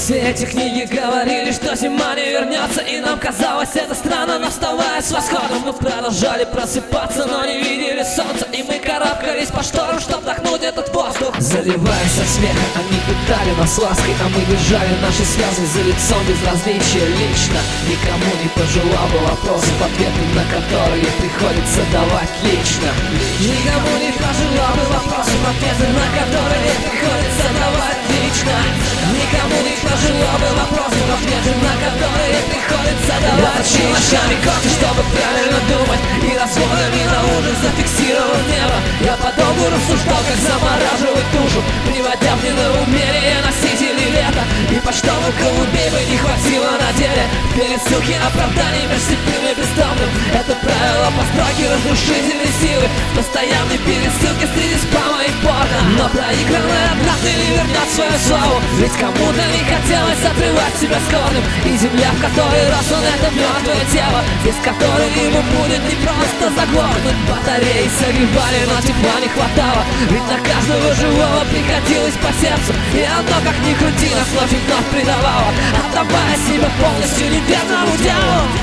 Все эти книги говорили, что зима не вернется, и нам казалось это странно, но вставая с восходом мы продолжали просыпаться, но не видели солнца, и мы карабкались по шторам, чтоб вдохнуть этот воздух. Заливаясь от смеха, они пытали нас лаской, а мы бежали наши слезы за лицом безразличия лично. Никому не пожелал бы вопросов, ответы на которые приходится давать лично. Никому не пожелал бы вопросов, ответы на которые приходится давать лично. Никому не пожелал бы вопросов, ответы на которые приходится давать лично. Я ночами кофе, чтобы правильно думать, и разводами на ужин зафиксировал небо. Я подолгу рассуждал, как замораживать душу, приводя мне на умение носители лета. И почтовых голубей бы не хватило на деле. Пересылки оправданий между слепым и бездомным. Это правило постройки разрушительной силы. Постоянные пересылки среди спама и порно. Но проигранное однажды не вернет свою славу. Ведь кому-то не хотелось отрывать себя с корнем. И земля, в которой рос он, это мертвое тело, без которой ему будет не просто заглохнуть. Батареи согревали, но тепла не хватало. Ведь на каждого живого приходилось по сердцу. И оно, как ни крути, нас вновь и вновь предавало, отдавая себя полностью неверному делу.